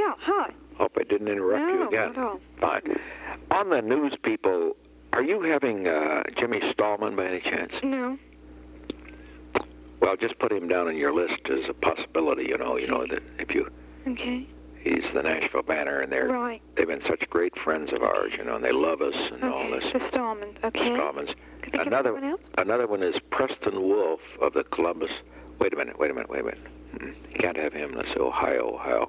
Yeah, hi. Hope I didn't interrupt you again. No, not at all. Fine. On the news, people, are you having Jimmy Stallman by any chance? No. Well, just put him down on your list as a possibility, you know that if you... Okay. He's the Nashville Banner, and they've been such great friends of ours, and they love us and all this. The Stallmans, okay. Stallmans. Could think of anyone else? Another one is Preston Wolf of the Columbus. Wait a minute. You can't have him. Let's say Ohio.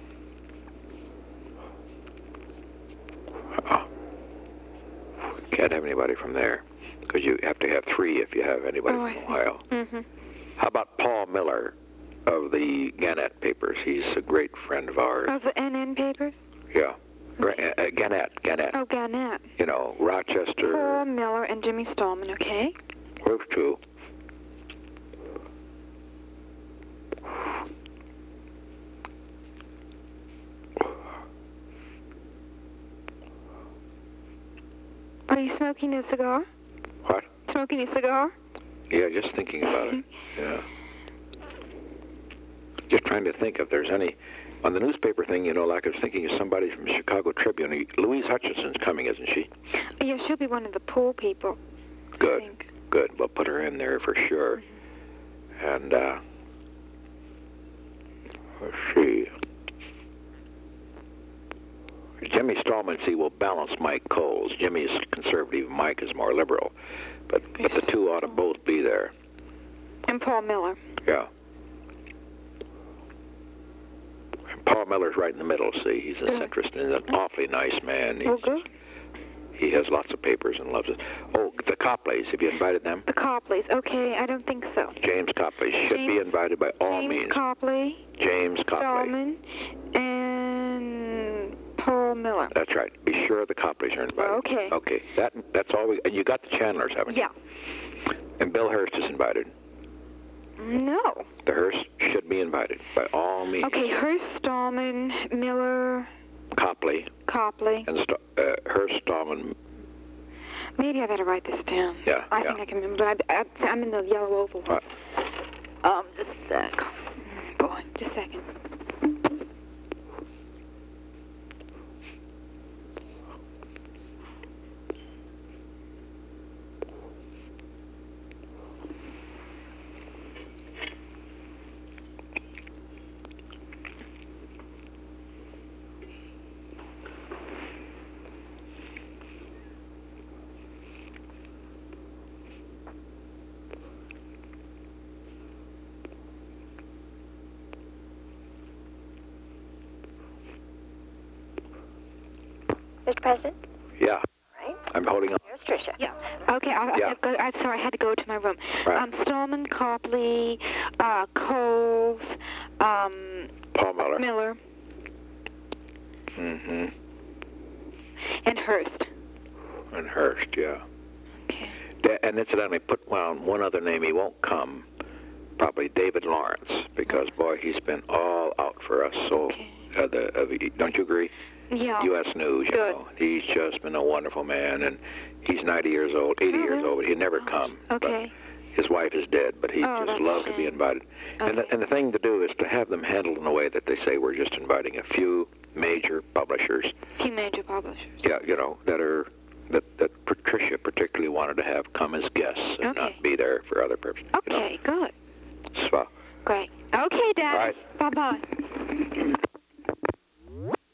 Can't have anybody from there, because you have to have 3 if you have anybody from Ohio. Mm-hmm. How about Paul Miller of the Gannett papers? He's a great friend of ours. Of the NN papers? Yeah. Okay. Gannett. Oh, Gannett. Rochester. Paul Miller and Jimmy Stallman, okay. Those 2. Are you smoking a cigar? What? Smoking a cigar? Yeah, just thinking about it. Yeah. Just trying to think if there's any... On the newspaper thing, like I was thinking of somebody from the Chicago Tribune. Louise Hutchinson's coming, isn't she? Yeah, she'll be one of the pool people. Good. I think. Good. We'll put her in there for sure. Mm-hmm. And, let's see. Jimmy Stallman, will balance Mike Coles. Jimmy is conservative, Mike is more liberal. But the 2 ought to both be there. And Paul Miller. Yeah. And Paul Miller's right in the middle, see. He's a centrist and an awfully nice man. Good. He has lots of papers and loves it. Oh, the Copleys, have you invited them? The Copleys, okay, I don't think so. James Copley should be invited by all means. James Copley. Stallman, and Paul Miller. That's right. Be sure the Copleys are invited. Okay. Okay. That's all and you got the Chandlers, haven't you? Yeah. And Bill Hearst is invited. No. The Hearst should be invited by all means. Okay, Hearst, Stallman, Miller... Copley. And Hearst, Stallman. Maybe I better write this down. Yeah. I think I can remember, but I'm in the yellow oval. What? Just a sec. Boy, just a second. Mr. President? Yeah. Right. I'm holding on. Here's Tricia. Yeah. Okay, I'm sorry, I had to go to my room. Right. Stallman, Copley, Coles, Paul Miller. Miller. Mm-hmm. And Hearst. And Hearst, yeah. Okay. And incidentally, put one other name. He won't come. Probably David Lawrence, because, boy, he's been all out for us. So, don't you agree? Yeah. U.S. News, you know. He's just been a wonderful man, and he's 90 years old, 80 years old, but he'd never come. Okay. But his wife is dead, but he'd just love to be invited. Okay. And the thing to do is to have them handled in a way that they say we're just inviting a few major publishers. Yeah, that Patricia particularly wanted to have come as guests and not be there for other purposes. Okay, good. So. Great. Okay, Dad. All right. Bye-bye.